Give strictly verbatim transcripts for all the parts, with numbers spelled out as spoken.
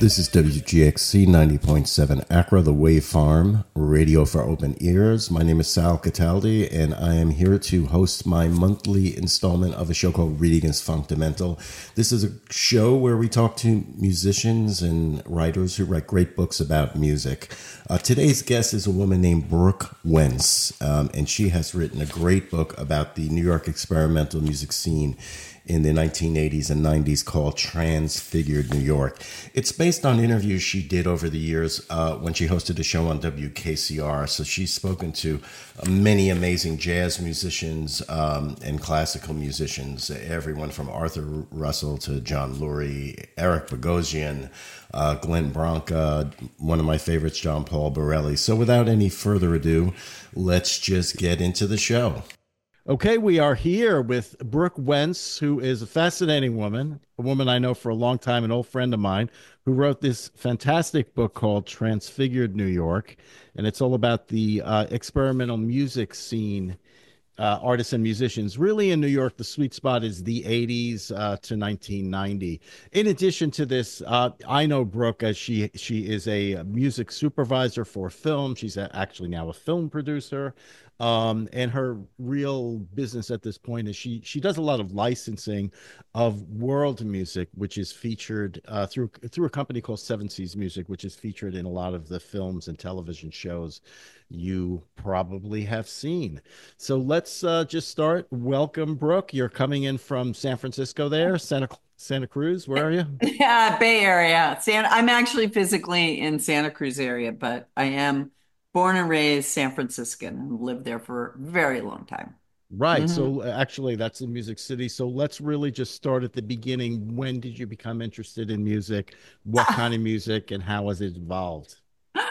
This is W G X C ninety point seven Accra, the Wave Farm, radio for open ears. My name is Sal Cataldi, and I am here to host my monthly installment of a show called Reading is Fundamental. This is a show where we talk to musicians and writers who write great books about music. Uh, today's guest is a woman named Brooke Wentz, um, and she has written a great book about the New York experimental music scene in the nineteen eighties and nineties called Transfigured New York. It's based on interviews she did over the years uh, when she hosted a show on W K C R. So she's spoken to uh, many amazing jazz musicians um, and classical musicians, everyone from Arthur Russell to John Lurie, Eric Bogosian, uh, Glenn Branca, one of my favorites, John Paul Borelli. So without any further ado, let's just get into the show. Okay, we are here with Brooke Wentz, who is a fascinating woman, a woman I know for a long time, an old friend of mine, who wrote this fantastic book called Transfigured New York. And it's all about the uh, experimental music scene, uh, artists and musicians. Really in New York, the sweet spot is the eighties uh, to nineteen ninety. In addition to this, uh, I know Brooke as she, she is a music supervisor for film. She's a, actually now a film producer. Um, and her real business at this point is she she does a lot of licensing of world music, which is featured uh, through through a company called Seven Seas Music, which is featured in a lot of the films and television shows you probably have seen. So let's uh, just start. Welcome, Brooke. You're coming in from San Francisco there, Santa Santa Cruz. Where are you? Yeah, Bay Area. San, I'm actually physically in Santa Cruz area, but I am born and raised San Franciscan and lived there for a very long time. Right. hmm So uh, actually, that's the Music City. So let's really just start at the beginning. When did you become interested in music? What kind of music and how has it evolved?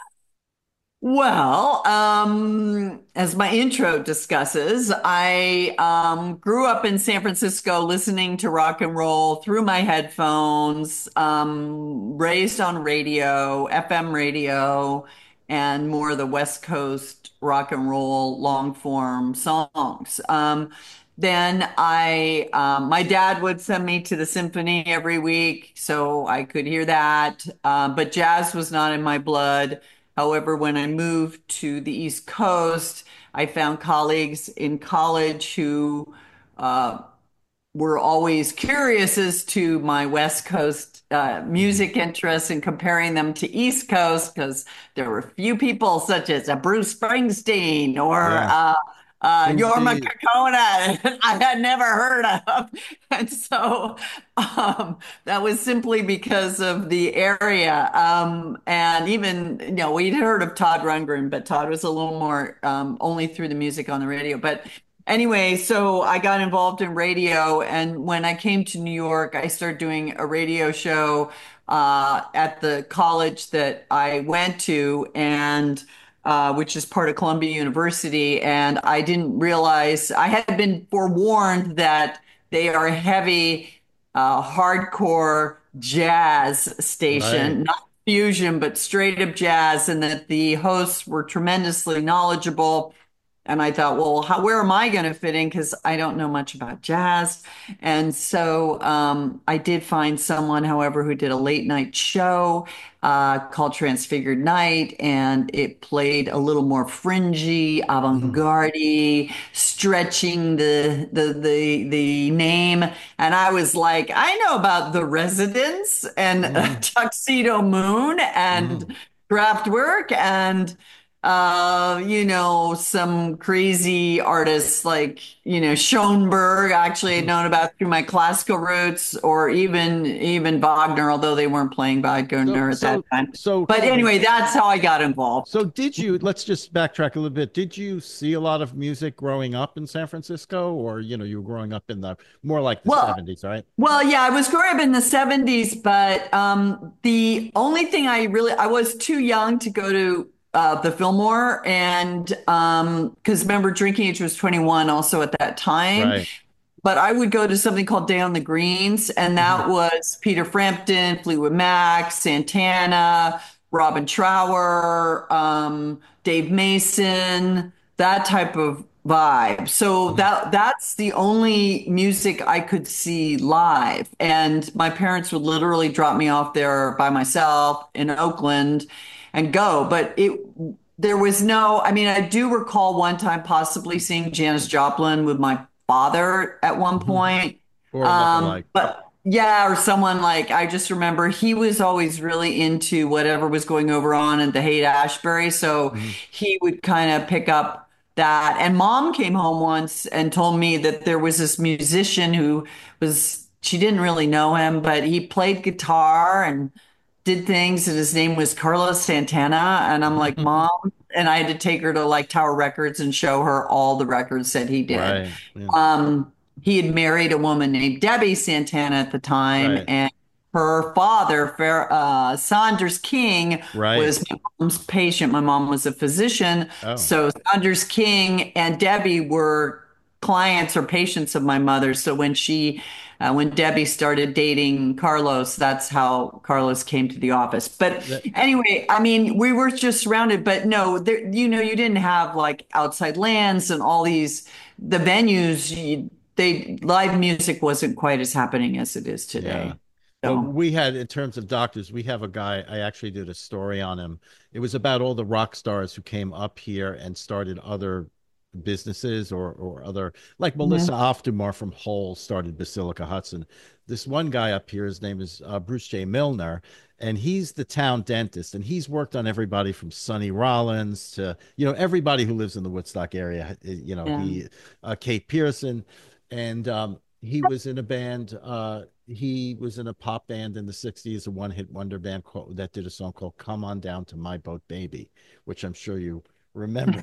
Well, um, as my intro discusses, I um, grew up in San Francisco listening to rock and roll through my headphones, um, raised on radio, F M radio, and more of the West Coast rock and roll long form songs. Um, then I, um, my dad would send me to the symphony every week, so I could hear that. Uh, but jazz was not in my blood. However, when I moved to the East Coast, I found colleagues in college who uh, were always curious as to my West Coast uh, Mhm. music interests and comparing them to East Coast because there were few people such as a Bruce Springsteen or Yeah. uh, uh, Who's Yorma the Kakona I had never heard of. And so um, that was simply because of the area. Um, and even, you know, we'd heard of Todd Rundgren, but Todd was a little more um, only through the music on the radio. But anyway, so I got involved in radio, and when I came to New York, I started doing a radio show uh, at the college that I went to, and uh, which is part of Columbia University. And I didn't realize I had been forewarned that they are a heavy, uh, hardcore jazz right? station, not fusion, but straight up jazz, and that the hosts were tremendously knowledgeable. And I thought, well, how, where am I going to fit in? Because I don't know much about jazz. And so um, I did find someone, however, who did a late night show uh, called Transfigured Night. And it played a little more fringy, Mhm. avant-garde, stretching the, the, the, the name. And I was like, I know about The Residents and uh, Mhm. Tuxedo Moon Mhm. and Kraftwerk and uh, you know, some crazy artists like, you know, Schoenberg, actually had Mhm. known about through my classical roots, or even even Wagner, although they weren't playing So Wagner at that so time. so But anyway, that's how I got involved. so did you, let's just backtrack a little bit. Did you see a lot of music growing up in San Francisco, or you know, you were growing up in the more like the Well, seventies, right? well, yeah, I was growing up in the seventies, but um, the only thing I really, I was too young to go to uh, the Fillmore. And um, because remember, drinking age was twenty-one also at that time. Right. But I would go to something called Day on the Greens, and Mhm. that was Peter Frampton, Fleetwood Mac, Santana, Robin Trower, um, Dave Mason, that type of vibe. So Mhm. that that's the only music I could see live. And my parents would literally drop me off there by myself in Oakland and go. But it there was no, I mean, I do recall one time possibly seeing Janis Joplin with my father at one Mhm. point. Or a Um, lookalike. but yeah, or someone like I just remember he was always really into whatever was going over on at the Haight-Ashbury. So Mhm. he would kind of pick up that. And mom came home once and told me that there was this musician who was, she didn't really know him, but he played guitar and did things, and his name was Carlos Santana. And I'm like, Mom, and I had to take her to like Tower Records and show her all the records that he did. Right. Yeah. Um, he had married a woman named Debbie Santana at the time, Right. and her father, Fer- uh, Saunders King, Right. was my mom's patient. My mom was a physician, Oh. so Saunders King and Debbie were clients or patients of my mother. So when she, uh, when Debbie started dating Carlos, that's how Carlos came to the office. But That, anyway, I mean, we were just surrounded, but no, there, you know, you didn't have like outside lands and all these, the venues, you, they, live music wasn't quite as happening as it is yeah. today. Well, So, we had, in terms of doctors, we have a guy, I actually did a story on him. It was about all the rock stars who came up here and started other businesses or or other, like Melissa mhm, Oftumar from Hole started Basilica Hudson. This one guy up here, his name is uh, Bruce J. Milner, and he's the town dentist, and he's worked on everybody from Sonny Rollins to, you know, everybody who lives in the Woodstock area. You know, yeah. he, uh, Kate Pearson, and um, he was in a band. Uh, he was in a pop band in the sixties, a one hit wonder band called, that did a song called Come On Down to My Boat Baby, which I'm sure you remember.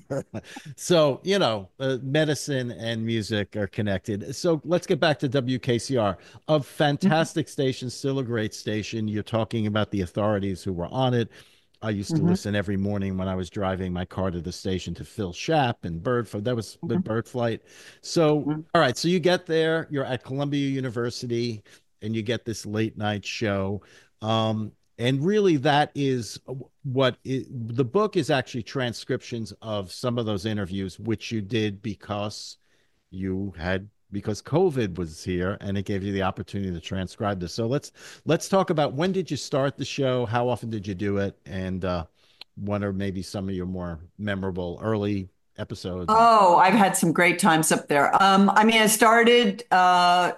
So, you know, uh, medicine and music are connected. So let's get back to W K C R, a fantastic station, still a great station. You're talking about the authorities who were on it. I used to Mhm, listen every morning when I was driving my car to the station to Phil Shapp and Bird. That was with mhm, Bird Flight. So, mhm. all right. So you get there, you're at Columbia University, and you get this late night show. Um, and really, that is what it, the book is actually transcriptions of some of those interviews, which you did because you had because COVID was here and it gave you the opportunity to transcribe this. So let's let's talk about, when did you start the show? How often did you do it? And uh, what are maybe some of your more memorable early episodes? And Oh, I've had some great times up there. Um, I mean, I started uh,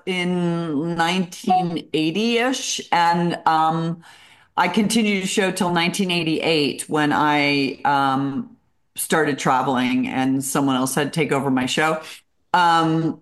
in nineteen eighty-ish, and um, I continued to show till nineteen eighty-eight when I um, started traveling, and someone else had to take over my show. Um,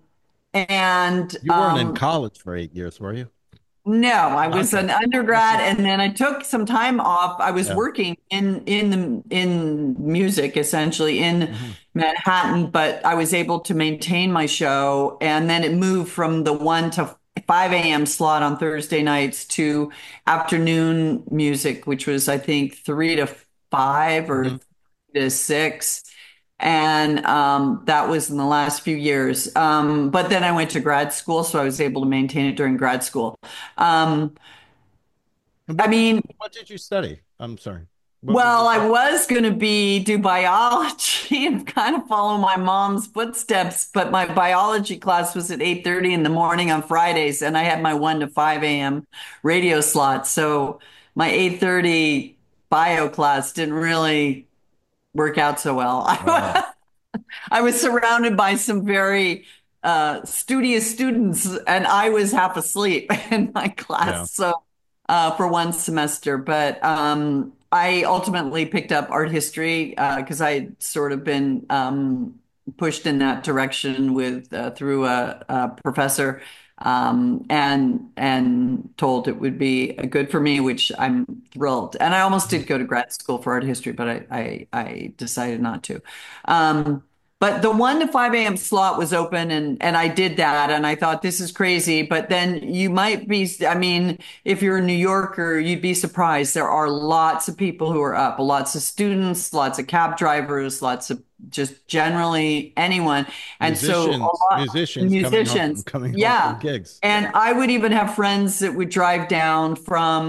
and you weren't in um, college for eight years, were you? no, I was Okay. an This undergrad, is and then I took some time off. I was yeah. working in in the in music, essentially in Mhm. Manhattan, but I was able to maintain my show, and then it moved from the one to five a m slot on Thursday nights to afternoon music, which was I think three to five or Mhm. to six. And um, that was in the last few years. Um, but then I went to grad school, so I was able to maintain it during grad school. Um, And I what did mean, what did you study? I'm sorry. What was well, it? I was going to be do biology and kind of follow my mom's footsteps, but my biology class was at eight thirty in the morning on Fridays, and I had my one to five a m radio slot. So my eight thirty bio class didn't really work out so well. Oh, I was surrounded by some very uh, studious students, and I was half asleep in my yeah. class. So uh, for one semester, but um, I ultimately picked up art history because uh, I'd sort of been um, pushed in that direction with uh, through a, a professor um, and and told it would be good for me, which I'm thrilled. And I almost Mhm. did go to grad school for art history, but I I, I decided not to. Um, but the one to five a m slot was open and and I did that and I thought this is crazy. But then you might be, I mean, if you're a New Yorker, you'd be surprised. There are lots of people who are up, lots of students, lots of cab drivers, lots of just generally anyone. And so a Musicians, lot musicians coming home musicians, coming home from yeah. gigs. And I would even have friends that would drive down from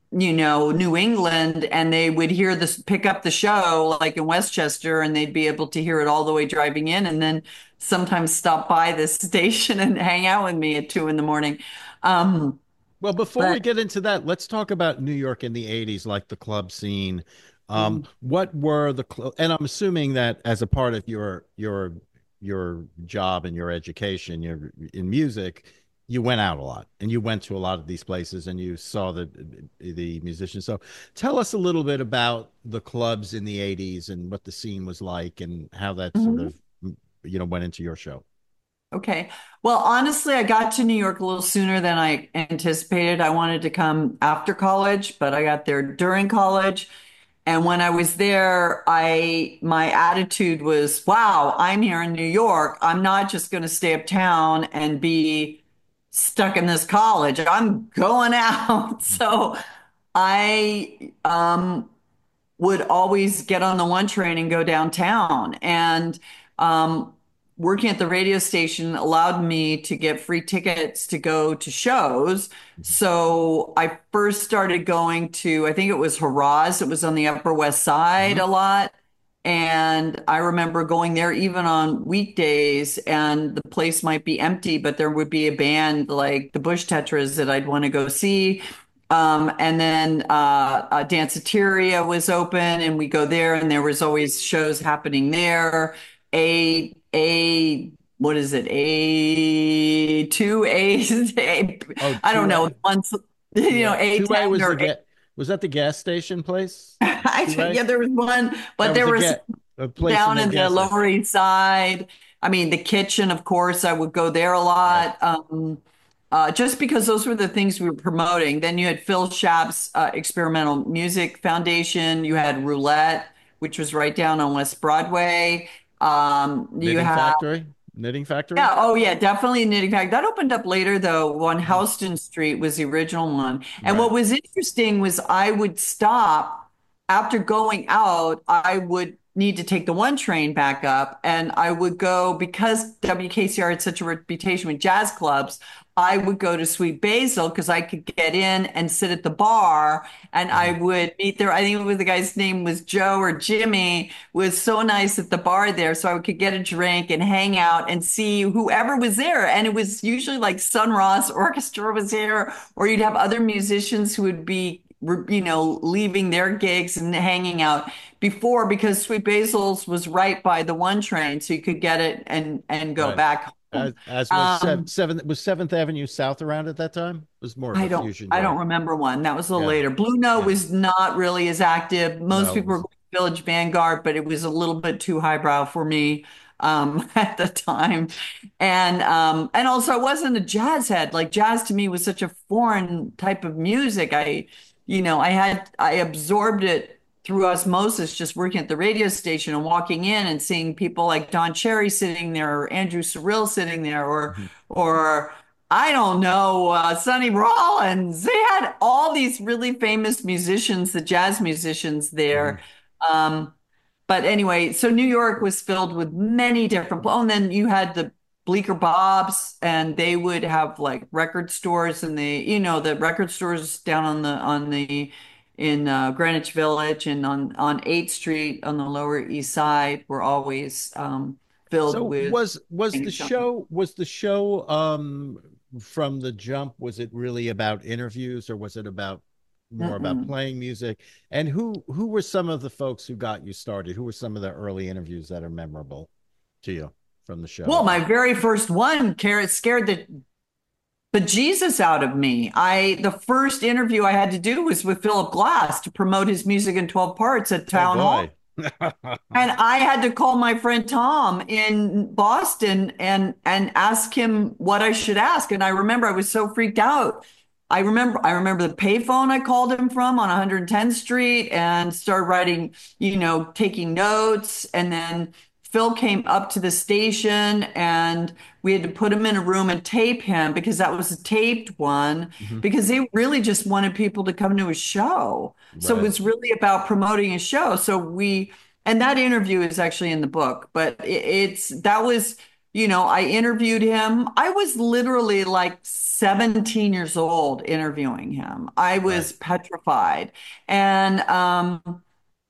you know, New England, and they would hear this, pick up the show like in Westchester, and they'd be able to hear it all the way driving in, and then sometimes stop by this station and hang out with me at two in the morning. Um, Well, before we but get into that, let's talk about New York in the eighties, like the club scene. Um, mm, what were the cl and I'm assuming that as a part of your your your job and your education, your in music, you went out a lot and you went to a lot of these places and you saw the the musicians. So tell us a little bit about the clubs in the eighties and what the scene was like and how that sort mhm. of you know went into your show. Okay. Well, honestly, I got to New York a little sooner than I anticipated. I wanted to come after college, but I got there during college. And when I was there, I my attitude was, wow, I'm here in New York. I'm not just going to stay uptown and be stuck in this college. I'm going out. So I um would always get on the one train and go downtown. And um, working at the radio station allowed me to get free tickets to go to shows. So I first started going to, I think it was Haraz. It was on the Upper West Side Mhm. a lot. And I remember going there even on weekdays, and the place might be empty, but there would be a band like the Bush Tetras that I'd want to go see. Um, and then uh, uh, Danceteria was open, and we go there, and there was always shows happening there. A a what is it? A two A, a Oh, I don't two know. A. Once you Two know A. A Two A ten was the or get. Was that the gas station place? I, Two A. yeah, there was one, That but was there a was get a place in down the in the gas station. Lower East Side. I mean, the Kitchen, of course, I would go there a Right. lot. Um, uh, just because those were the things we were promoting. Then you had Phil Schaap's uh, Experimental Music Foundation. You had Roulette, which was right down on West Broadway. Um, you Knitting had factory. Knitting factory. yeah, oh yeah, definitely a Knitting Factory. That opened up later though. On Mhm. Houston Street was the original one. And Right. what was interesting was I would stop after going out, I would need to take the one train back up, and I would go because W K C R had such a reputation with jazz clubs. I would go to Sweet Basil because I could get in and sit at the bar, and I Mhm. would meet there. I think it was the guy's name was Joe or Jimmy, was so nice at the bar there. So I could get a drink and hang out and see whoever was there. And it was usually like Sun Ra's Orchestra was there, or you'd have other musicians who would be, you know, leaving their gigs and hanging out before, because Sweet Basil's was right by the one train. So you could get it and and go Right. back home. As as was seven, Um, seventh was Seventh Avenue South around at that time. It was more of I a don't fusion I joint. don't remember one. That was a little Yeah. later. Blue Note Yeah. was not really as active. Most No, it people were was going to Village Vanguard, but it was a little bit too highbrow for me um, at the time. And um, and also I wasn't a jazz head. Like jazz to me was such a foreign type of music. I, you know, I had I absorbed it through osmosis, just working at the radio station and walking in and seeing people like Don Cherry sitting there, or Andrew Cyrille sitting there, or Mhm. or I don't know, uh, Sonny Rollins. They had all these really famous musicians, the jazz musicians there. Mhm. Um, but anyway, so New York was filled with many different. Oh, and then you had the Bleecker Bobs, and they would have like record stores, and the you know the record stores down on the on the in uh, Greenwich Village and on on eighth Street on the Lower East Side were always um, filled So with was was the things. show was the show um from the jump, was it really about interviews or was it about more about Mm-mm. playing music? And who who were some of the folks who got you started? Who were some of the early interviews that are memorable to you from the Well, show? my very first one, Carrot, scared the bejesus out of me. I the first interview I had to do was with Philip Glass to promote his music in twelve parts at Oh Town Hall. boy. And I had to call my friend Tom in Boston and and ask him what I should ask. And I remember I was so freaked out. I remember I remember the payphone I called him from on one hundred tenth Street and started writing, you know, taking notes. And then Phil came up to the station, and we had to put him in a room and tape him because that was a taped one, Mhm. because they really just wanted people to come to a show. So it Right. was really about promoting a show. So we, and that interview is actually in the book, but it, it's, that was you know, I interviewed him. I was literally like seventeen years old interviewing him. I Right. was petrified. And um,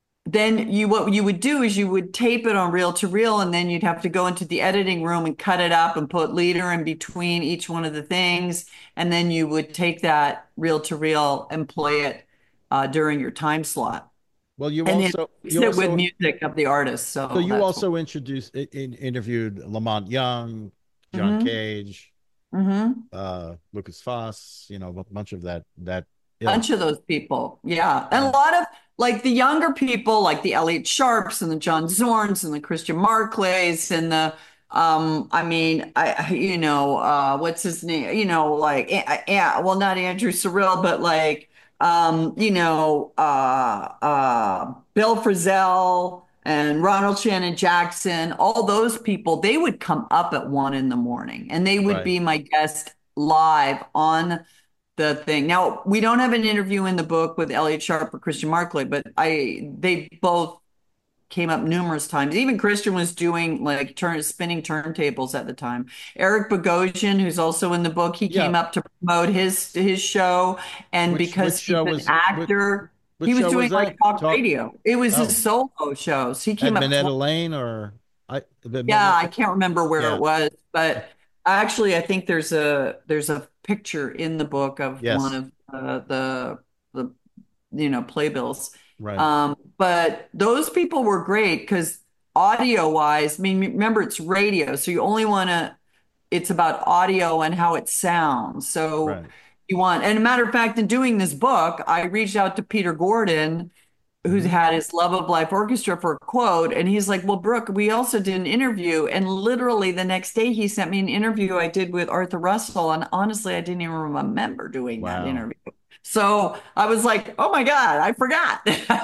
then you what you would do is you would tape it on reel to reel, and then you'd have to go into the editing room and cut it up and put leader in between each one of the things. And then you would take that reel to reel and play it uh, during your time slot. Well, you And then also mix you it with also music of the artist. so So you that's what. also introduced in, interviewed Lamont Young, John Hmm. Cage, Hmm. uh, Lucas Foss, you know, a bunch of that that Bunch ilk. of those people. Yeah. And a Yeah. lot of like the younger people, like the Elliot Sharps and the John Zorns and the Christian Marclays and the um, I mean, I you know, uh what's his name? You know, like yeah, well, not Andrew Cyril, but like um, you know, uh uh Bill Frisell and Ronald Shannon Jackson, all those people, they would come up at one in the morning and they would Right. be my guest live on the thing. Now, we don't have an interview in the book with Elliot Sharp or Christian Markley, but I they both came up numerous times. Even Christian was doing like turn spinning turntables at the time. Eric Bogosian, who's also in the book, he Yeah. came up to promote his his show, and Which which because he's show an was which actor, which he was show doing was like that? talk Talk. radio. It was his Oh, solo shows. He at came up Minetta twice. Lane or I the Yeah, Minetta. I can't remember where it Yeah. was, but actually, I think there's a there's a picture in the book of one Yes. of uh, the the you know playbills. Right. Um, but those people were great because audio wise, I mean, remember it's radio, so you only want to. It's about audio and how it sounds. So Right. you want, and a matter of fact, in doing this book, I reached out to Peter Gordon who's Hmm. had his Love of Life Orchestra for a quote. And he's like, well, Brooke, we also did an interview. And literally the next day, he sent me an interview I did with Arthur Russell. And honestly, I didn't even remember doing that Wow. interview. So I was like, oh my God, I forgot.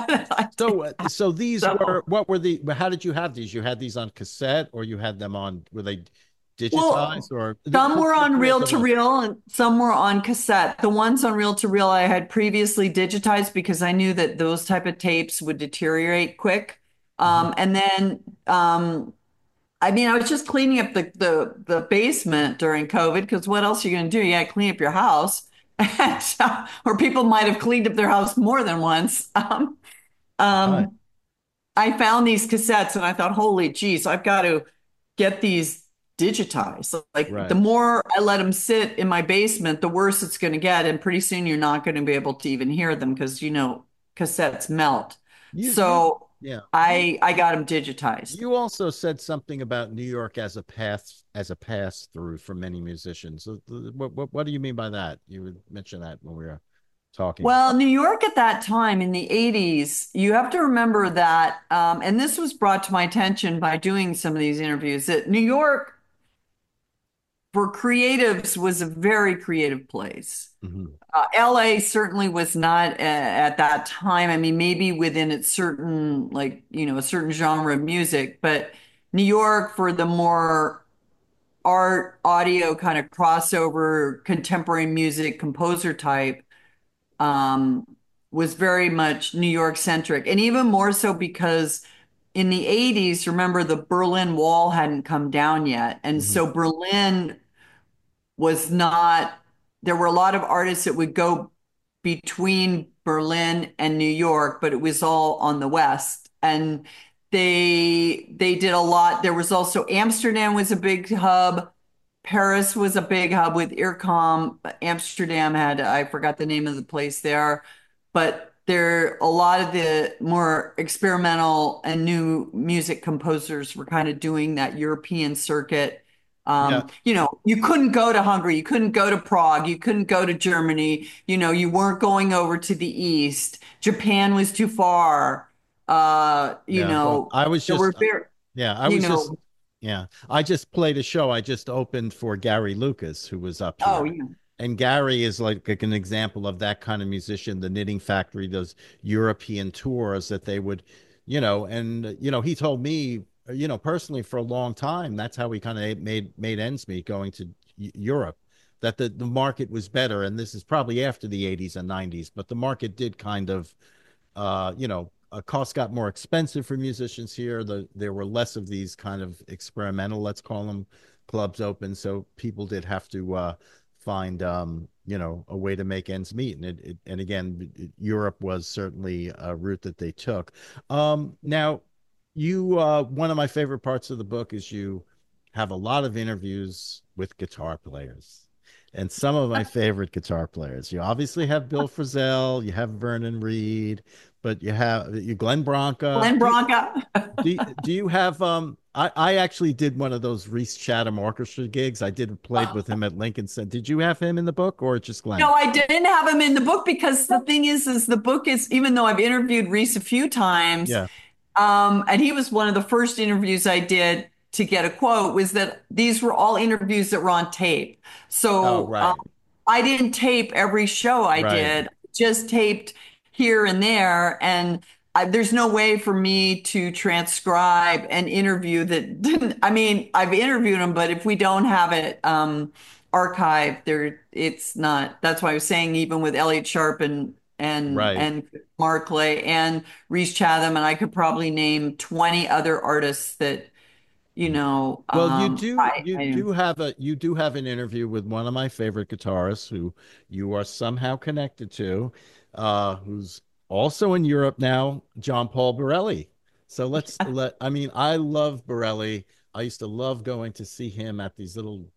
I So, did uh, that. so these were So, what were the? How did you have these? You had these on cassette, or you had them on? Were they well, digitized, or some put, were put on the rest reel of to us? reel and some were on cassette. The ones on reel to reel I had previously digitized because I knew that those type of tapes would deteriorate quick. Mhm. Um, and then um, I mean, I was just cleaning up the the, the basement during COVID because what else are you going to do? You got to clean up your house. And, uh, or people might have cleaned up their house more than once. Um, Right, um, I found these cassettes and I thought, holy geez, I've got to get these digitized. So, like the right. more I let them sit in my basement, the worse it's going to get. And pretty soon you're not going to be able to even hear them because, you know, cassettes melt. You, you, So yeah. I I got them digitized. You also said something about New York as a path, as a pass through for many musicians. So, th- what, what, what do you mean by that? You would mention that when we were talking. Well, New York at that time in the eighties, you have to remember that, um, and this was brought to my attention by doing some of these interviews, that New York for creatives was a very creative place. Hmm. Uh, L A certainly was not uh, at that time. I mean, maybe within its certain, like, you know, a certain genre of music, but New York for the more art, audio kind of crossover, contemporary music composer type um, was very much New York centric. And even more so because in the eighties, remember the Berlin Wall hadn't come down yet. And Hmm. so Berlin was not, there were a lot of artists that would go between Berlin and New York, but it was all on the west. And they they did a lot. There was also Amsterdam was a big hub. Paris was a big hub with IRCOM. Amsterdam had, I forgot the name of the place there, but there a lot of the more experimental and new music composers were kind of doing that European circuit. Yeah. Um, you know, you couldn't go to Hungary, you couldn't go to Prague, you couldn't go to Germany, you know, you weren't going over to the East. Japan was too far. Uh, you Yeah. Well, know, I was there were just, very, yeah, I you was just, know, yeah, I just played a show. I just opened for Gary Lucas, who was up oh here. yeah. And Gary is like, like an example of that kind of musician, the Knitting Factory, those European tours that they would, you know, and, uh, you know, he told me, uh, you know, personally for a long time, that's how he kind of made, made ends meet going to Eu- Europe, that the, the market was better. And this is probably after the eighties and nineties, but the market did kind of uh, you know, uh, costs got more expensive for musicians here. The, there were less of these kind of experimental, let's call them, clubs open. So people did have to uh, find, um, you know, a way to make ends meet. And it, it and again, it, Europe was certainly a route that they took. Um, now, you, uh, one of my favorite parts of the book is you have a lot of interviews with guitar players. And some of my favorite guitar players. You obviously have Bill Frisell, you have Vernon Reid, but you have you Glenn Branca. Glenn Do you, Branca. do you, do you have um I, I actually did one of those Reese Chatham orchestra gigs. I did played with him at Lincoln Center. Did you have him in the book or just Glenn? No, I didn't have him in the book because the thing is, is the book is, even though I've interviewed Reese a few times, Yeah. um, and he was one of the first interviews I did to get a quote, was that these were all interviews that were on tape. Oh, So um, right. I didn't tape every show I Right. did, just taped here and there. And I, there's no way for me to transcribe an interview that didn't, I mean, I've interviewed him, but if we don't have it um, archived, there, it's not. That's why I was saying, even with Elliott Sharp and and Right. and Markley and Reese Chatham, and I could probably name twenty other artists that, you know, Well, you um, do I, you I do have a you do have an interview with one of my favorite guitarists who you are somehow connected to, uh, who's also in Europe now, John Paul Borelli. So let's let I mean, I love Borelli. I used to love going to see him at these little,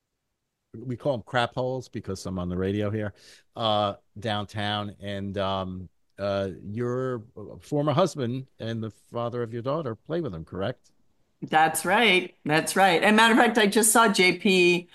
we call them crap holes because I'm on the radio here, uh, downtown. And um, uh, your former husband and the father of your daughter play with him, correct? That's right. That's right. And matter of fact, I just saw J P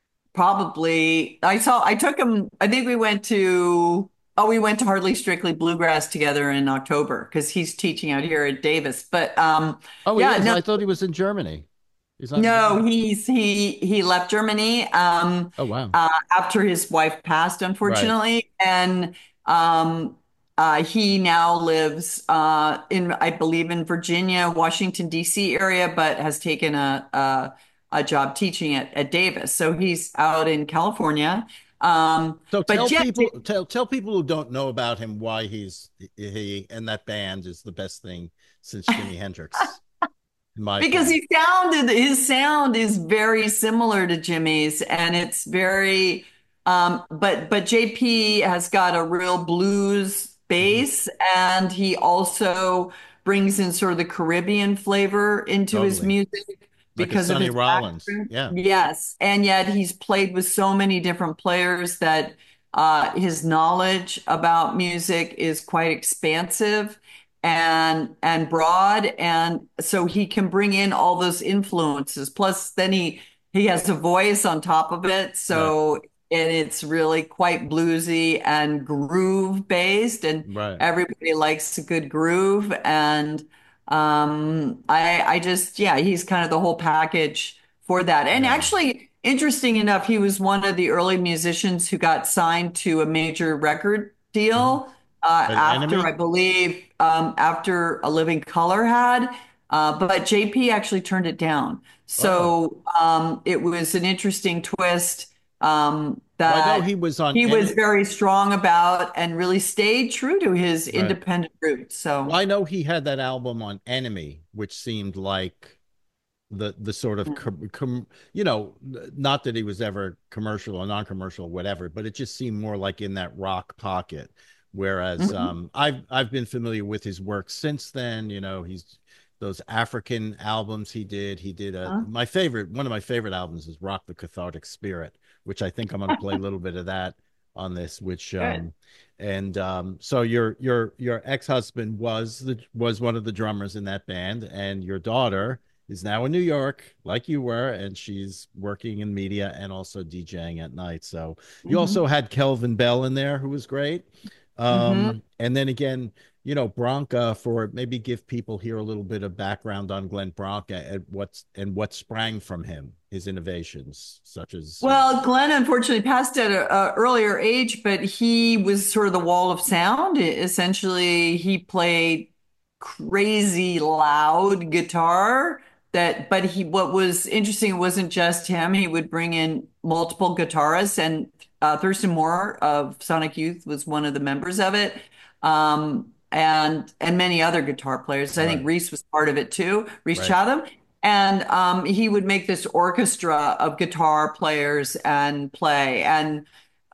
probably. I saw, I took him, I think we went to, oh, we went to Hardly Strictly Bluegrass together in October because he's teaching out here at Davis. But um, Oh, he yeah, is. no, I thought he was in Germany. He's not in no, Germany. he's he he left Germany um Oh, wow. uh after his wife passed, Right. unfortunately. And um uh he now lives uh in, I believe, in Virginia, Washington, D C area, but has taken a a, a job teaching at, at Davis. So he's out in California. Um So but tell yeah, people tell tell people who don't know about him why he's he and that band is the best thing since Jimi Hendrix, in my because opinion. he sounded his sound is very similar to Jimmy's, and it's very um but but J P has got a real blues Mhm. bass, and he also brings in sort of the Caribbean flavor into his Totally. music Like a because of Sonny his Rollins. background. Yeah. Yes, and yet he's played with so many different players that uh his knowledge about music is quite expansive and and broad, and so he can bring in all those influences, plus then he he has a voice on top of it, Right. so and it's really quite bluesy and groove based, and Right. everybody likes a good groove. And um I I just, yeah, he's kind of the whole package for that. And Yeah. actually, interesting enough, he was one of the early musicians who got signed to a major record Mhm. deal uh, An after, I enemy? believe, um, after A Living Color had, uh, but J P actually turned it down. Uh-oh. So um, it was an interesting twist um, Well, I know that he was on he was any very strong about and really stayed true to his right. independent roots. Well, So, I know he had that album on Enemy, which seemed like the the sort of com, com, you know, not that he was ever commercial or non-commercial or whatever, but it just seemed more like in that rock pocket. Whereas mhm. um, I've I've been familiar with his work since then. You know, he's those African albums he did. He did a Huh? my favorite one of my favorite albums is Rock the Cathartic Spirit, which I think I'm going to play a little bit of that on this. Which Good. um, and um, so your your your ex-husband was the was one of the drummers in that band, and your daughter is now in New York, like you were, and she's working in media and also DJing at night. So you Hmm. also had Kelvin Bell in there, who was great. Hmm. Um, and then again, you know, Branca, for maybe give people here a little bit of background on Glenn Branca and what's and what sprang from him, his innovations, such as, you know, Well, Glenn unfortunately passed at a, earlier age, but he was sort of the wall of sound. Essentially, he played crazy loud guitar that, but he, what was interesting, it wasn't just him. He would bring in multiple guitarists, and uh, Thurston Moore of Sonic Youth was one of the members of it. Um, and and many other guitar players. I think Right. Reese was part of it too, Reese Right. Chatham. And um, he would make this orchestra of guitar players and play. And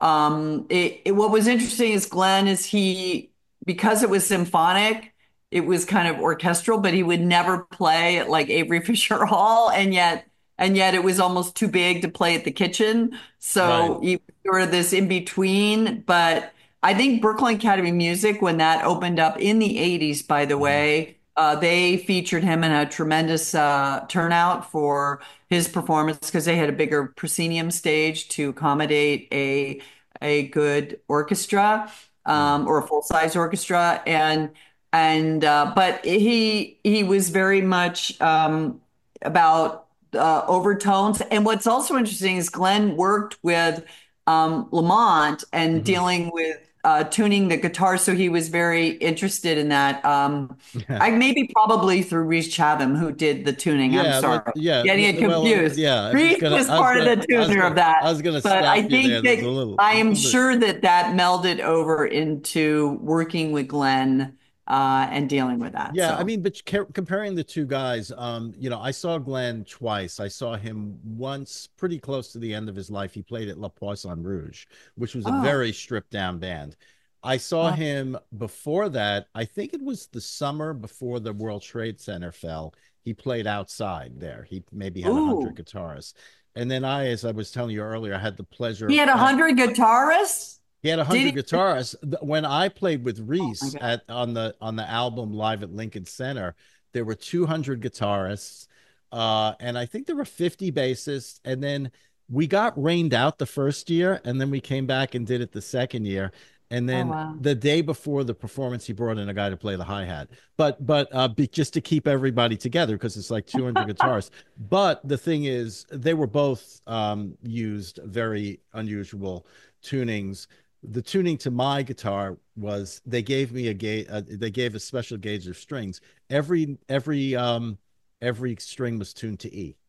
um, it, it, what was interesting is Glenn is he, because it was symphonic, it was kind of orchestral, but he would never play at like Avery Fisher Hall, and yet and yet it was almost too big to play at the kitchen. Right. So you were this in between. But I think Brooklyn Academy of Music, when that opened up in the eighties, by the Mhm. way, uh, they featured him in a tremendous uh, turnout for his performance because they had a bigger proscenium stage to accommodate a a good orchestra, Mm. um, or a full size orchestra. And and uh, but he he was very much um, about uh, overtones. And what's also interesting is Glenn worked with um, Lamont and Mhm. dealing with uh, tuning the guitar, so he was very interested in that. Um, Yeah. I maybe probably through Reese Chatham, who did the tuning. I'm Yeah, that, sorry, yeah. getting th- it Well, uh, confused. yeah. I was Reese gonna, was I was part of gonna, the I was tuner of gonna, I that. was gonna But stop I you there. think There's a that little, I a am little bit. sure that that melded over into working with Glenn uh, and dealing with that. Yeah, I So, mean, but ca- comparing the two guys, um, you know, I saw Glenn twice. I saw him once, pretty close to the end of his life. He played at La Poisson Rouge, which was a oh, very stripped down band. I saw uh, him before that. I think it was the summer before the World Trade Center fell. He played outside there. He maybe had a hundred ooh, guitarists. And then I, as I was telling you earlier, I had the pleasure he of had a playing. hundred guitarists. He had a Did hundred he? guitarists. When I played with Oh my Reese God. at on the on the album Live at Lincoln Center, there were two hundred guitarists, uh, and I think there were fifty bassists. And then we got rained out the first year, and then we came back and did it the second year. And Oh then wow. the day before the performance, he brought in a guy to play the hi hat, but but uh, be, just to keep everybody together because it's like two hundred guitars. But the thing is, they were both um, used very unusual tunings. The tuning to my guitar was they gave me a gauge, uh, they gave a special gauge of strings. Every every um every string was tuned to E.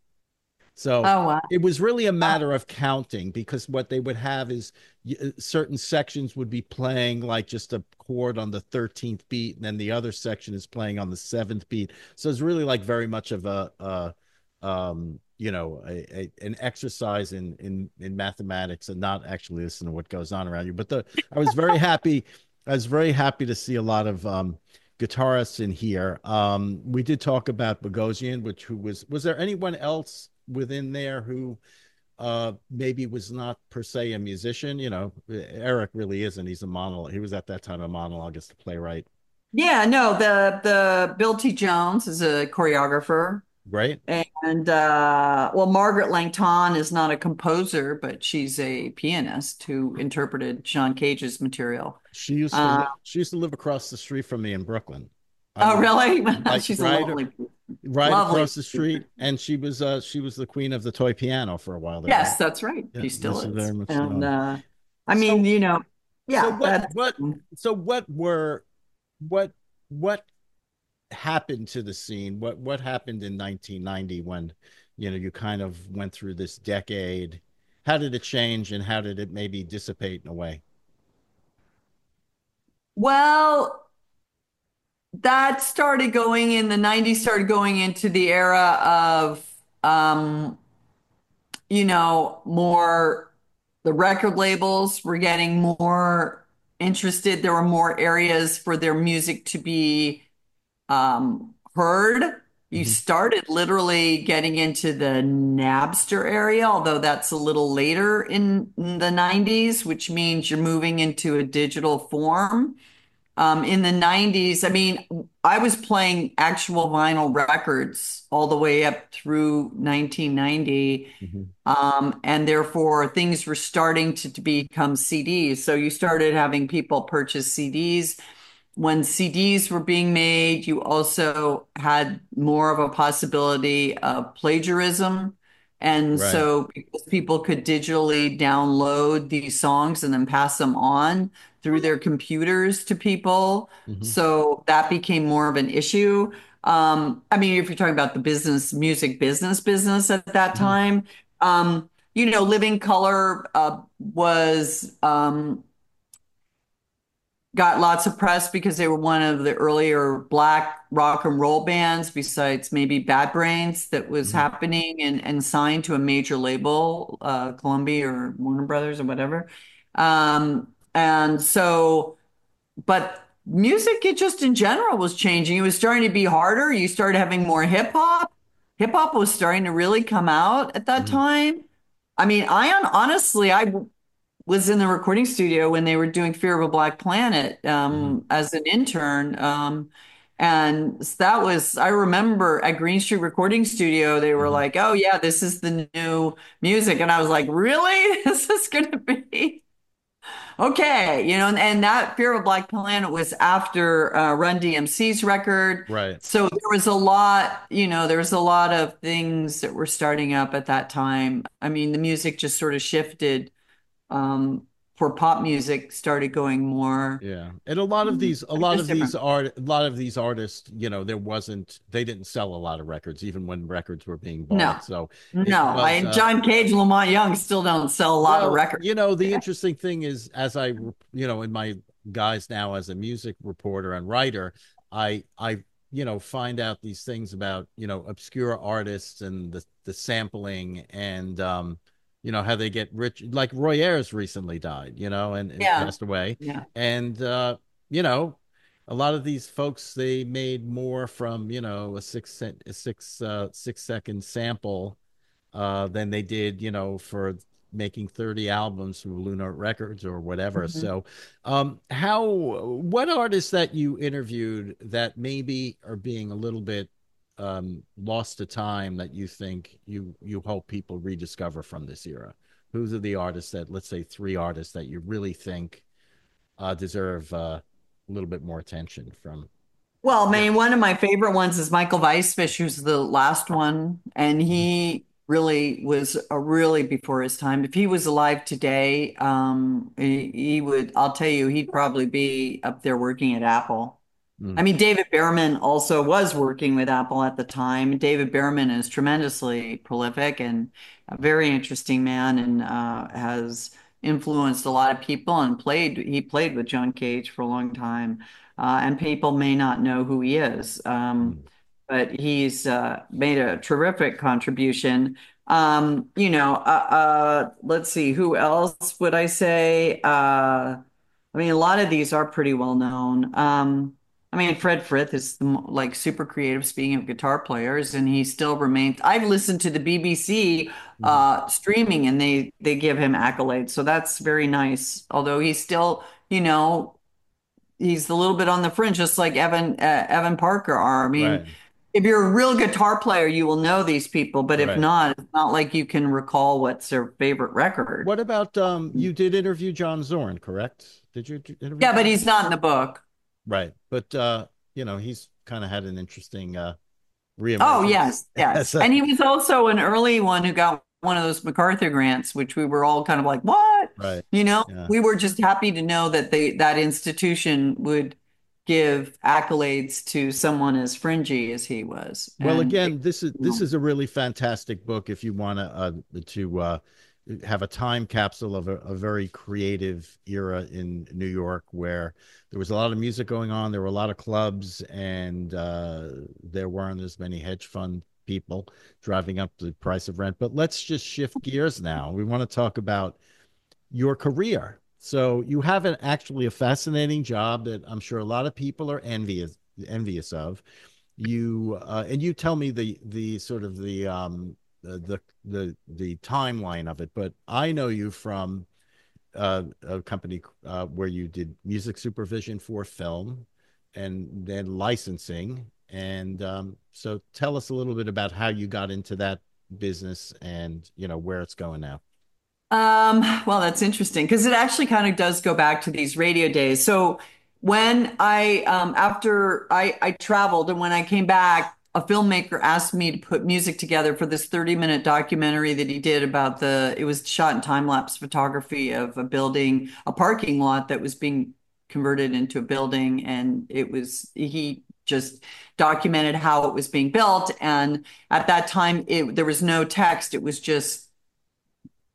So Oh wow. it was really a matter of counting, because what they would have is uh, certain sections would be playing like just a chord on the thirteenth beat, and then the other section is playing on the seventh beat. So it's really like very much of a, a um, you know, a, a, an exercise in, in in mathematics, and not actually listen to what goes on around you. But the I was very happy. I was very happy to see a lot of um, guitarists in here. Um, we did talk about Bogosian, which who was was there anyone else within there who uh maybe was not per se a musician? You know, Eric really isn't. He's a monologue. He was at that time a monologuist, a playwright. Yeah, no, the the Bill T. Jones is a choreographer. Right? And uh, well, Margaret Langton is not a composer, but she's a pianist who interpreted John Cage's material. She used to Uh, live she used to live across the street from me in Brooklyn. I oh, lived really? like She's a right lovely, right lovely. across the street, and she was uh she was the queen of the toy piano for a while there. Yes, that's right. Yeah, She still this is very is. much And known. uh, I mean, So you know, so yeah, what that's what so what were what what happened to the scene? What what happened in nineteen ninety when, you know, you kind of went through this decade? How did it change, and how did it maybe dissipate in a way? well, that started going in the nineties, started going into the era of um, you know, more the record labels were getting more interested. There were more areas for their music to be um, heard. You Hmm. started literally getting into the Napster area, although that's a little later in, in the nineties, which means you're moving into a digital form. Um, in the nineties, I mean, I was playing actual vinyl records all the way up through nineteen ninety. Hmm. Um, and therefore, things were starting to, to become C Ds. So you started having people purchase C Ds. When C Ds were being made, you also had more of a possibility of plagiarism. And Right. so because people could digitally download these songs and then pass them on through their computers to people. Hmm. So that became more of an issue. Um, I mean, if you're talking about the business, music business business at that Hmm. time, um, you know, Living Color uh, was um, got lots of press because they were one of the earlier black rock and roll bands, besides maybe Bad Brains, that was Mhm. happening and, and signed to a major label, uh, Columbia or Warner Brothers or whatever. Um, and so, but music, it just in general was changing. It was starting to be harder. You started having more hip hop. Hip hop was starting to really come out at that Mhm. time. I mean, I honestly, I was in the recording studio when they were doing Fear of a Black Planet Mhm. um, as an intern. Um, and that was, I remember at Green Street Recording Studio, they were Mhm. like, oh, yeah, this is the new music. And I was like, really? Is this going to be? Okay, you know, and, and that Fear of Black Planet was after uh, Run D M C's record. Right. So there was a lot, you know, there was a lot of things that were starting up at that time. I mean, the music just sort of shifted um, for pop music, started going more, Yeah. And a lot of these, a I mean, lot just of these different. art, a lot of these artists, you know, there wasn't, they didn't sell a lot of records, even when records were being No, bought. So it no. was, I uh, John Cage, Lamont Young still don't sell a lot of well, records. you know, the interesting thing is, as I, you know, in my guise now as a music reporter and writer, I, I, you know, find out these things about, you know, obscure artists and the the sampling and, um, you know, how they get rich. Like Roy Ayers recently died, you know, and, and Yeah, passed away, yeah. and uh, you know, a lot of these folks they made more from, you know, a six cent, a six uh, six second sample uh, than they did, you know, for making thirty albums for Blue Note Records or whatever. Mhm. So, um, how, what artists that you interviewed that maybe are being a little bit um, lost to time that you think you you hope people rediscover from this era? Who's are the artists that, let's say, three artists that you really think uh, deserve uh, a little bit more attention from? Well, I Yeah. mean, one of my favorite ones is Michael Weissfish, who's the last one, and Mhm. he really was a really before his time. If he was alive today, um, he, he would, I'll tell you, he'd probably be up there working at Apple. I Mhm. mean, David Behrman also was working with Apple at the time. David Behrman is tremendously prolific and a very interesting man, and uh, has influenced a lot of people and played, he played with John Cage for a long time. Uh, and people may not know who he is. Um, Mhm. but he's uh, made a terrific contribution. Um, you know, uh, uh, let's see, who else would I say? Uh, I mean, a lot of these are pretty well known. Um, I mean, Fred Frith is the, mo- like super creative, speaking of guitar players, and he still remains. I've listened to the B B C Mhm. uh, streaming, and they they give him accolades, so that's very nice. Although he's still, you know, he's a little bit on the fringe, just like Evan uh, Evan Parker are. I mean, Right. if you're a real guitar player, you will know these people, but if Right. not, it's not like you can recall what's their favorite record. What about um you did interview John Zorn, correct? Did you interview Yeah, but John? he's not in the book. Right. But uh, you know, he's kind of had an interesting uh Oh, reemergence yes, as yes. a And he was also an early one who got one of those MacArthur grants, which we were all kind of like, what? right. You know, Yeah. we were just happy to know that they that institution would give accolades to someone as fringy as he was. Well, And again, this is this is a really fantastic book if you want to uh to uh have a time capsule of a, a very creative era in New York where there was a lot of music going on, there were a lot of clubs, and uh, there weren't as many hedge fund people driving up the price of rent. But let's just shift gears now. We want to talk about your career. So you have an actually a fascinating job that I'm sure a lot of people are envious envious of. You uh, and you tell me the the sort of the um the the the timeline of it, but I know you from uh, a company uh, where you did music supervision for film and then licensing. And um, so tell us a little bit about how you got into that business and you know where it's going now. Um, well, that's interesting because it actually kind of does go back to these radio days. So when I um after I I traveled and when I came back, a filmmaker asked me to put music together for this thirty minute documentary that he did about the it was shot in time lapse photography of a building, a parking lot that was being converted into a building, and it was he just documented how it was being built. And at that time it there was no text, it was just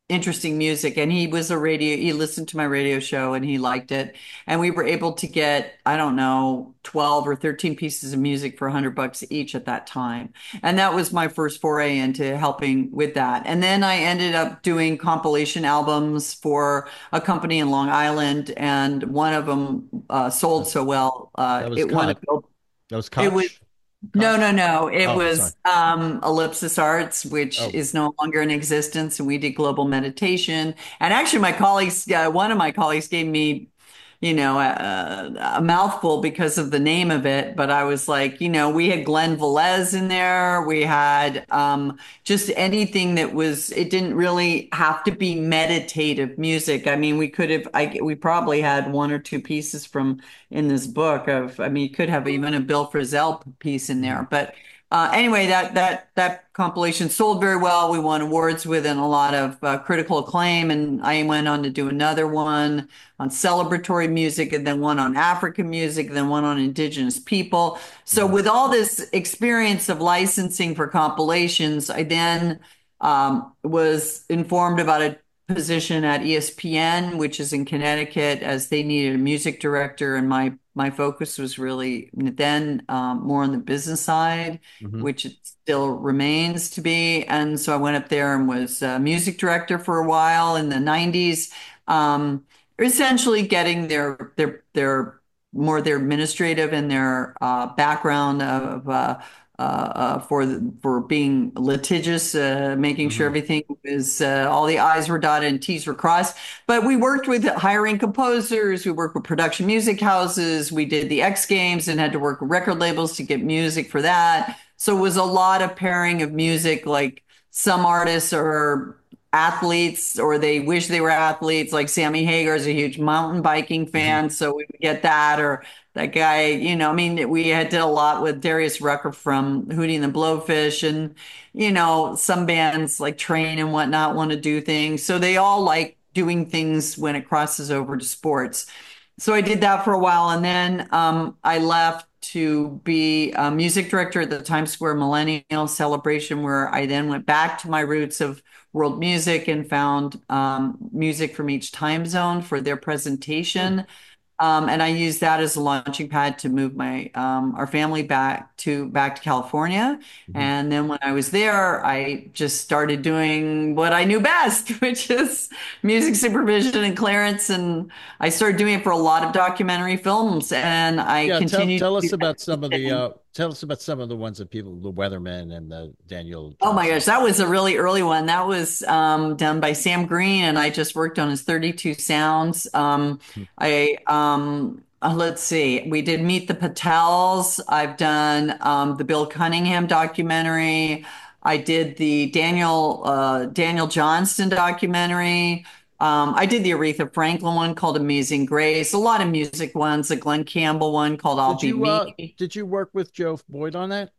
interesting music. And he was a radio, he listened to my radio show and he liked it. And we were able to get, I don't know, twelve or thirteen pieces of music for a hundred bucks each at that time. And that was my first foray into helping with that. And then I ended up doing compilation albums for a company in Long Island. And one of them uh, sold so well, uh, That was it won a Koch. Bill. That was It was Koch. no, Koch. no, no. It Oh, sorry. was um, Ellipsis Arts, which Oh, is no longer in existence, and we did global meditation. And actually, my colleagues, uh, one of my colleagues gave me, you know, a, a mouthful because of the name of it. But I was like, you know, we had Glenn Velez in there. We had um, just anything that was. It didn't really have to be meditative music. I mean, we could have. I we probably had one or two pieces from in this book of. I mean, you could have even a Bill Frisell piece in mhm. there, but. Uh, anyway, that that that compilation sold very well. We won awards with and a lot of uh, critical acclaim, and I went on to do another one on celebratory music, and then one on African music, and then one on Indigenous people. So, Mhm. with all this experience of licensing for compilations, I then um, was informed about a position at E S P N, which is in Connecticut, as they needed a music director, and my my focus was really then um, more on the business side, Mhm. which it still remains to be. And so I went up there and was a music director for a while in the nineties, um, essentially getting their their their more their administrative and their uh, background of uh, uh, uh, for for being litigious, uh, making sure Mhm. everything was uh, all the I's were dotted and T's were crossed. But we worked with hiring composers, we worked with production music houses, we did the X Games and had to work with record labels to get music for that. So it was a lot of pairing of music, like some artists are athletes or they wish they were athletes, like Sammy Hagar is a huge mountain biking Mhm. fan, so we would get that, or that guy, you know, I mean, we had did a lot with Darius Rucker from Hootie and the Blowfish, and you know, some bands like Train and whatnot want to do things. So they all like doing things when it crosses over to sports. So I did that for a while, and then um, I left to be a music director at the Times Square Millennial Celebration, where I then went back to my roots of world music and found um, music from each time zone for their Hmm. presentation. Um, and I used that as a launching pad to move my um, our family back to back to California. Mhm. And then when I was there, I just started doing what I knew best, which is music supervision and clearance. And I started doing it for a lot of documentary films, and I Yeah, tell continued to tell do us about some of the that. uh tell us about some of the ones that people, the Weathermen and the Daniel Oh my Johnson. gosh, that was a really early one. That was um, done by Sam Green, and I just worked on his thirty-two sounds. Um, Hmm. I um, uh, let's see, we did Meet the Patels. I've done um, the Bill Cunningham documentary. I did the Daniel uh, Daniel Johnston documentary. Um, I did the Aretha Franklin one called Amazing Grace. A lot of music ones. The Glenn Campbell one called I'll Did Be you uh Me. did you work with Joe Boyd on that?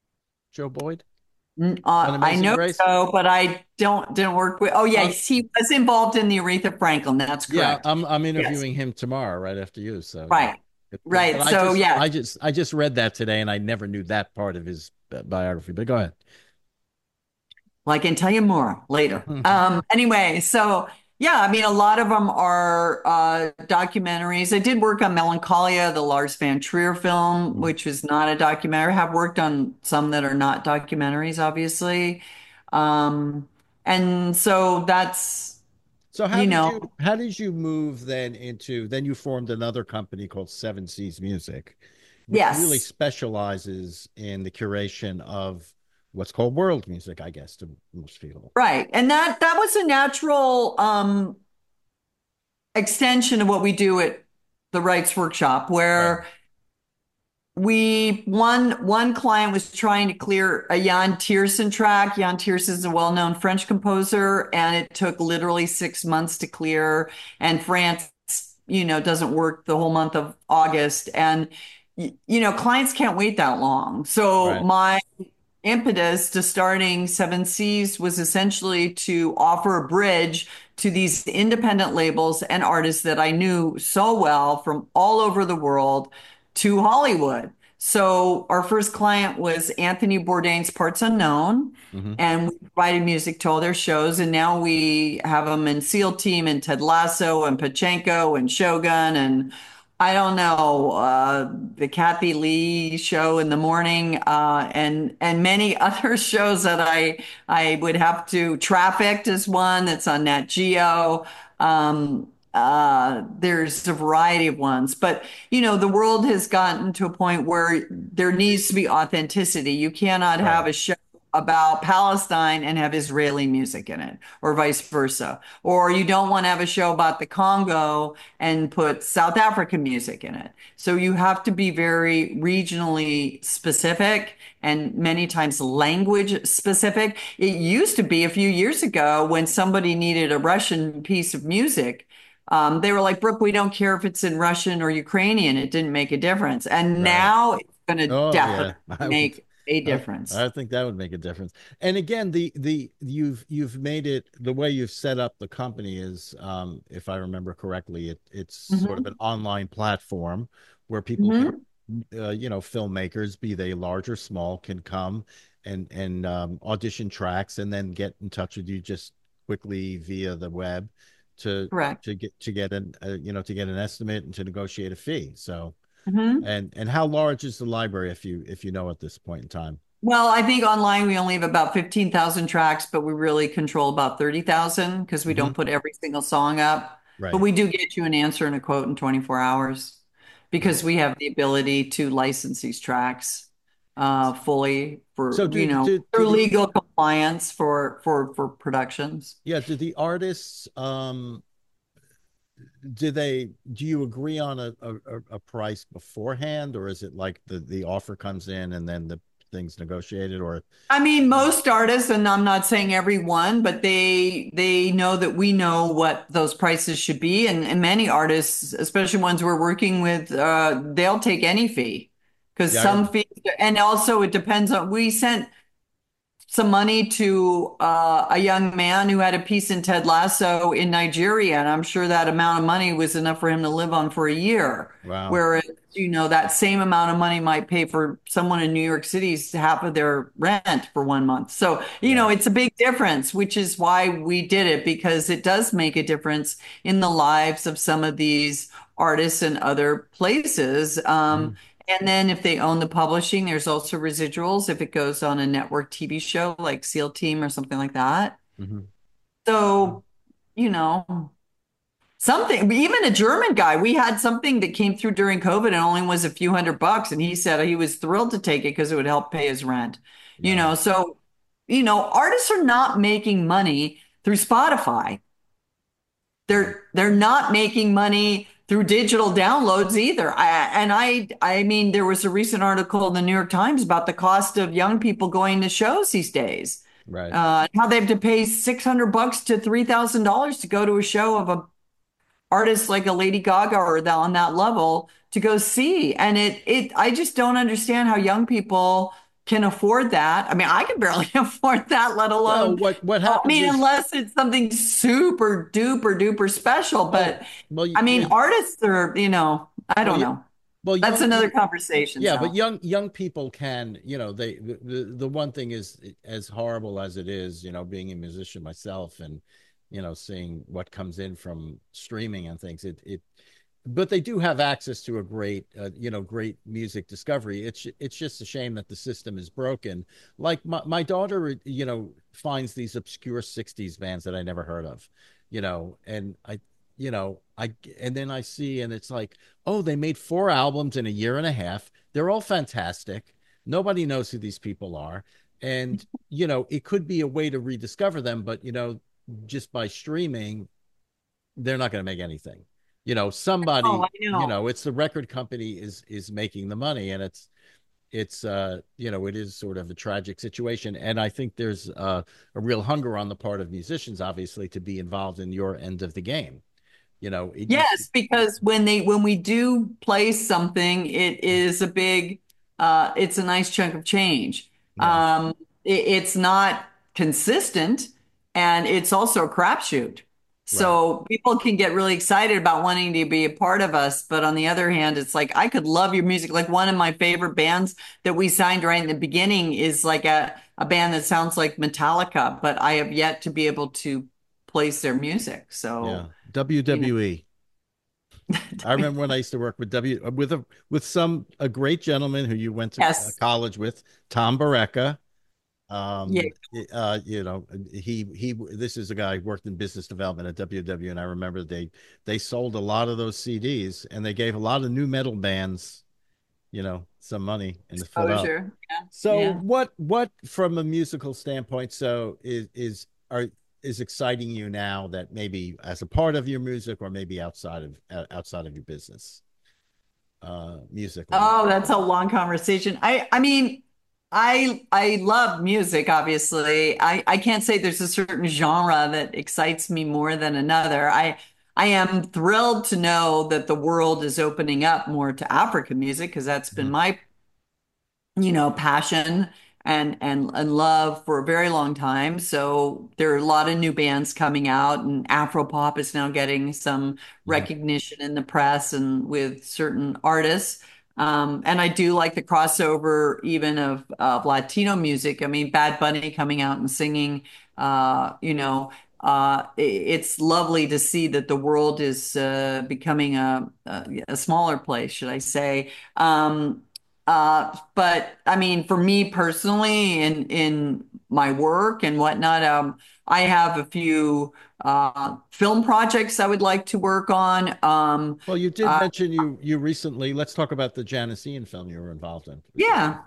Joe Boyd N- on Uh, I Amazing know Grace? so, but I don't didn't work with. Oh Uh, yes, he was involved in the Aretha Franklin. That's yeah, correct. I'm I'm Yes, interviewing him tomorrow right after you. So yeah. right, It- but, but right. I So just yeah, I just I just read that today and I never knew that part of his bi- biography. But go ahead. well, I can tell you more later. Um, anyway, so yeah, I mean, a lot of them are uh, documentaries. I did work on Melancholia, the Lars Van Trier film, which was not a documentary. I have worked on some that are not documentaries, obviously. Um, and so that's, So how you did know, you how did you move then into then you formed another company called Seven Seas Music, which really yes. specializes in the curation of what's called world music, I guess, to most people. Right. And that that was a natural um extension of what we do at the Rights Workshop, Right. where we one one client was trying to clear a Jan Tiersen track. Jan Tiersen is a well-known French composer, and it took literally six months to clear. And France, you know, doesn't work the whole month of August. And you know, clients can't wait that long. So Right. my impetus to starting Seven Seas was essentially to offer a bridge to these independent labels and artists that I knew so well from all over the world to Hollywood. So our first client was Anthony Bourdain's Parts Unknown, Hmm. and we provided music to all their shows. And now we have them in SEAL Team and Ted Lasso and Pachenko and Shogun and I don't know, uh, the Kathy Lee show in the morning, uh, and and many other shows that I I would have to. Trafficked is one that's on Nat Geo. Um, uh, there's a variety of ones, but you know, the world has gotten to a point where there needs to be authenticity. You cannot have Right. a show about Palestine and have Israeli music in it, or vice versa. Or you don't want to have a show about the Congo and put South African music in it. So you have to be very regionally specific and many times language specific. It used to be a few years ago when somebody needed a Russian piece of music. Um, they were like, Brooke, we don't care if it's in Russian or Ukrainian. It didn't make a difference. And Right. now it's going to Oh yeah, definitely I would. make a I, difference. I think that would make a difference. And again, the the you've you've made it the way you've set up the company is, um, if I remember correctly, it it's sort of an Mhm. online platform where people can, Mhm. uh, you know, filmmakers, be they large or small, can come and and um, audition tracks and then get in touch with you just quickly via the web to Correct. to get to get an uh, you know to get an estimate and to negotiate a fee. So. Mhm. And and how large is the library if you if you know at this point in time? Well, I think online we only have about fifteen thousand tracks, but we really control about thirty thousand because we Hmm. don't put every single song up. But Right. we do get you an answer and a quote in twenty-four hours because Nice. we have the ability to license these tracks uh, fully So for, you do know, do do through the legal compliance for for for productions. yeah, do the artists, um do they do you agree on a, a a price beforehand, or is it like the the offer comes in and then the things negotiated, or I mean, most artists, and I'm not saying everyone, but they they know that we know what those prices should be, and, and many artists, especially ones we're working with, uh, they'll take any fee because yeah, some fees, and also it depends on. We sent some money to uh, a young man who had a piece in Ted Lasso in Nigeria, and I'm sure that amount of money was enough for him to live on for a year. wow. Whereas, you know, that same amount of money might pay for someone in New York City's half of their rent for one month. So, you know, Yeah. it's a big difference, which is why we did it because it does make a difference in the lives of some of these artists in other places. Um, Hmm. and then if they own the publishing, there's also residuals if it goes on a network T V show like SEAL Team or something like that. Hmm. So, you know, something, even a German guy, we had something that came through during COVID and only was a few hundred bucks. And he said he was thrilled to take it because it would help pay his rent. You Wow. know, so, you know, artists are not making money through Spotify. Right. They're they're not making money through digital downloads either. I, and I I mean there was a recent article in the New York Times about the cost of young people going to shows these days. Right. Uh, how they have to pay six hundred bucks to three thousand dollars to go to a show of a artists like a Lady Gaga or that on that level to go see. And it it I just don't understand how young people can afford that. I mean, I can barely afford that, let Well, alone, what what I happens mean, is, unless it's something super duper duper special. oh, But well, I mean, well, artists are, you know, I well, don't you, know. well, That's young, another conversation, yeah, but Sal. young young people can, you know, they the, the the one thing is, as horrible as it is, you know, being a musician myself and, you know, seeing what comes in from streaming and things, it it but they do have access to a great, uh, you know, great music discovery. It's it's just a shame that the system is broken. Like my, my daughter, you know, finds these obscure sixties bands that I never heard of, you know, and I, you know, I and then I see and it's like, oh, they made four albums in a year and a half. They're all fantastic. Nobody knows who these people are. And, you know, it could be a way to rediscover them, but, you know, just by streaming, they're not going to make anything. You know, Oh, somebody, I you know. know, it's the record company is is making the money, and it's it's uh you know it is sort of a tragic situation, and I think there's uh, a real hunger on the part of musicians, obviously, to be involved in your end of the game. You know, it used to, Yes, because when they when we do play something, it is a big uh it's a nice chunk of change. yeah, Um it, it's not consistent and it's also a crapshoot. Right. So people can get really excited about wanting to be a part of us. But on the other hand, it's like, I could love your music. Like one of my favorite bands that we signed right in the beginning is like a, a band that sounds like Metallica, but I have yet to be able to place their music. Yeah. So, you know, W W E. I remember when I used to work with W with a with some a great gentleman who you went to uh, yes. college with, Tom Barreca. Yeah. Um, uh, you know, he he. This is a guy who worked in business development at W W, and I remember they they sold a lot of those C Ds, and they gave a lot of new metal bands, you know, some money and to fill out. Exposure. Yeah. So Yeah. what what from a musical standpoint, so is is are is exciting you now that maybe as a part of your music or maybe outside of uh, outside of your business, uh, musically? Oh, that's a long conversation. I I mean, I I love music, obviously. I I can't say there's a certain genre that excites me more than another. I I am thrilled to know that the world is opening up more to African music because that's been Mhm. my, you know, passion and and and love for a very long time. So there are a lot of new bands coming out, and Afropop is now getting some Mhm. recognition in the press and with certain artists. Um, and I do like the crossover even of of Latino music. I mean, Bad Bunny coming out and singing, uh, you know, uh, i- it's lovely to see that the world is uh, becoming a, a a smaller place, should I say. Um, uh, but I mean, for me personally, in in my work and whatnot, um, I have a few uh, film projects I would like to work on. Um, Well, you did uh, mention you you recently. Let's talk about the Janis Ian film you were involved in. yeah,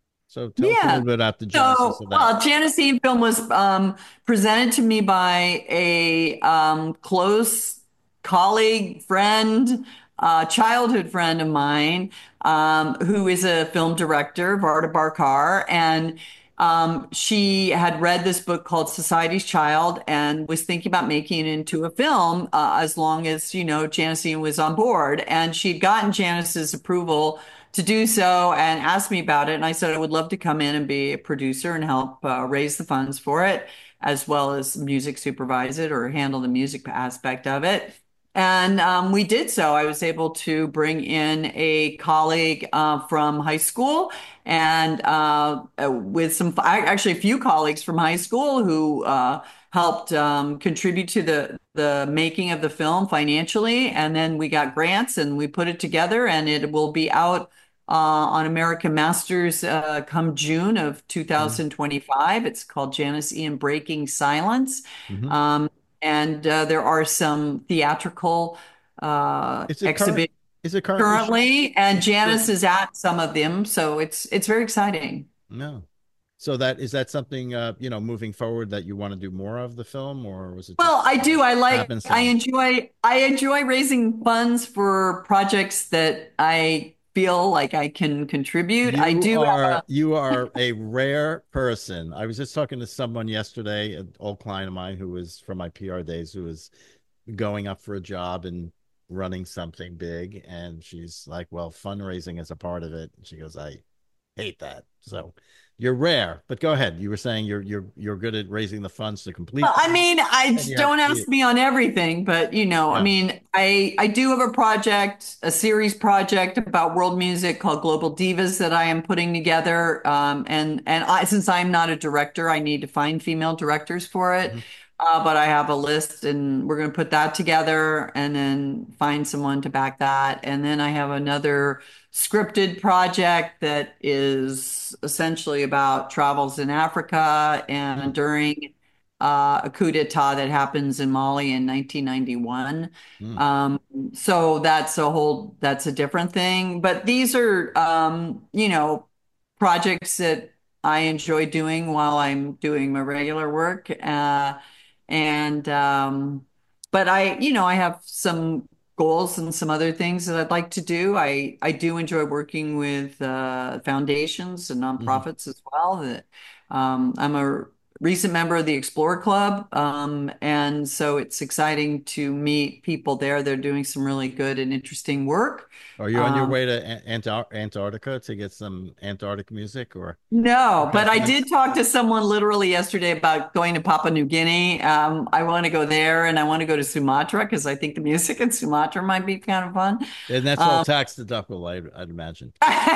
So tell us a yeah. little bit about the genesis So, of that. well, Janisine film was um, presented to me by a um, close colleague, friend, uh, childhood friend of mine, um, who is a film director, Varda Barkar, and um, she had read this book called Society's Child and was thinking about making it into a film uh, as long as, you know, Janisine was on board. And she'd gotten Janice's approval to do so and asked me about it. And I said I would love to come in and be a producer and help uh, raise the funds for it, as well as music supervise it or handle the music aspect of it. And um, we did so. I was able to bring in a colleague uh, from high school and uh, uh, with some, actually, a few colleagues from high school who uh, helped um, contribute to the the making of the film financially, and then we got grants and we put it together, and it will be out uh, on American Masters uh, come June of Mhm. two thousand twenty-five. It's called Janis Ian Breaking Silence, Mhm. um, and uh, there are some theatrical uh, Is it current? exhibitions Is it currently sh- currently, and Janice shooting? is at some of them, so it's it's very exciting. No. So that is that something uh, you know, moving forward that you want to do more of the film, or was it Well, just I do. I like, I happenstance? enjoy, I enjoy raising funds for projects that I feel like I can contribute. I You do have are a, you are a rare person. I was just talking to someone yesterday, an old client of mine who was from my P R days, who was going up for a job and running something big, and she's like, "Well, fundraising is a part of it." And she goes, "I hate that." So you're rare, but go ahead. You were saying you're you're you're good at raising the funds to well, complete I things, mean, I and you have don't you, ask me on everything, but you know, I yeah. mean, I I do have a project, a series project about world music called Global Divas that I am putting together. Um, and and I, since I'm not a director, I need to find female directors for it. Mhm. Uh, but I have a list, and we're going to put that together, and then find someone to back that. And then I have another scripted project that is essentially about travels in Africa and Mhm. during uh, a coup d'etat that happens in Mali in nineteen ninety-one. Mhm. Um, so that's a whole, that's a different thing. But these are, um, you know, projects that I enjoy doing while I'm doing my regular work. Uh, and, um, but I, you know, I have some goals and some other things that I'd like to do. I, I do enjoy working with uh, foundations and Mhm. nonprofits as well. That um, I'm a recent member of the Explorer Club. Um, and so it's exciting to meet people there. They're doing some really good and interesting work. Are you on your Um, way to Antar Antarctica to get some Antarctic music or no, but I reference? did talk to someone literally yesterday about going to Papua New Guinea. Um, I want to go there and I want to go to Sumatra because I think the music in Sumatra might be kind of fun. And that's all Um, tax deductible, I'd, I'd imagine.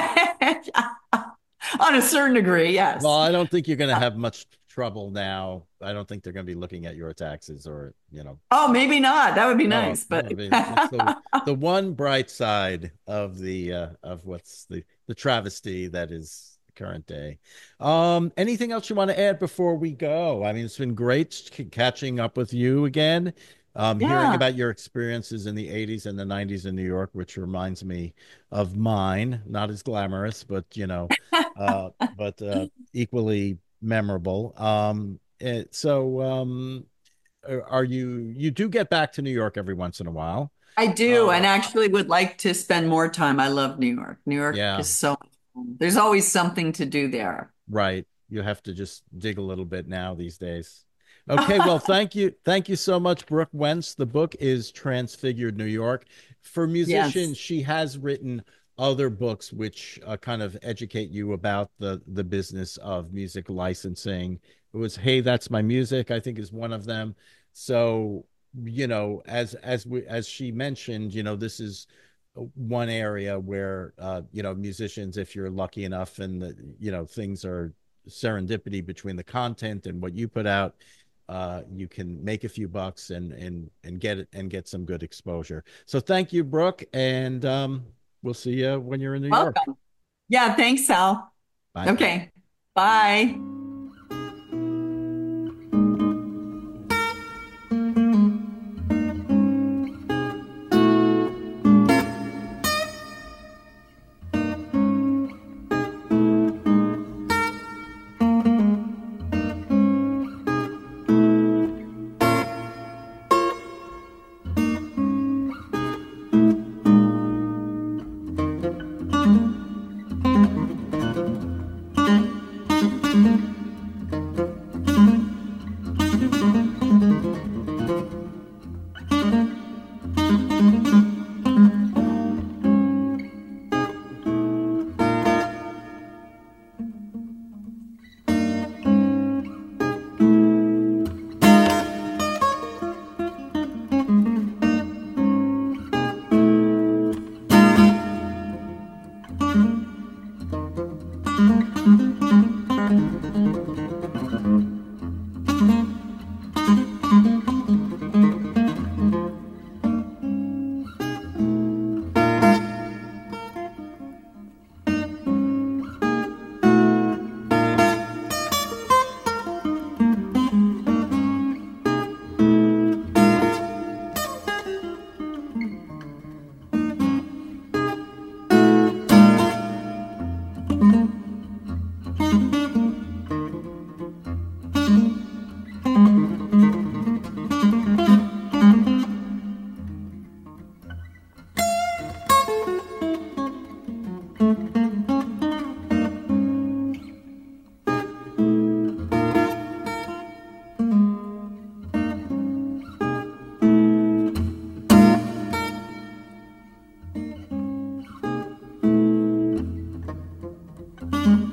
on a certain degree, Well, yes. I don't think you're going to have much trouble now. I don't think they're going to be looking at your taxes or, you know. Oh, maybe not. That would be No, nice, no, but I mean, that's the the one bright side of the uh, of what's the the travesty that is current day. Um, anything else you want to add before we go? I mean, it's been great c- catching up with you again. Um, hearing yeah. about your experiences in the eighties and the nineties in New York, which reminds me of mine. Not as glamorous, but you know, uh, but uh, equally memorable. Um, it, so, um, are are you you do get back to New York every once in a while? I do, Uh, and actually would like to spend more time. I love New York. New York yeah, is so much fun. There's always something to do there. right. You have to just dig a little bit now these days. Okay, well, thank you. Thank you so much, Brooke Wentz. The book is Transfigured New York. For musicians, Yes. she has written other books which uh, kind of educate you about the the business of music licensing. It was Hey, That's My Music, I think is one of them. So, you know, as as we as she mentioned, you know, this is one area where uh, you know, musicians, if you're lucky enough and the, you know, things are serendipity between the content and what you put out, uh, you can make a few bucks and and and get it and get some good exposure. So thank you, Brooke, and um, we'll see you when you're in New York. Welcome. Yeah, thanks, Sal. Bye. Okay. Bye.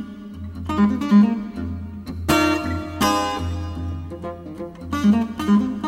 Thank you.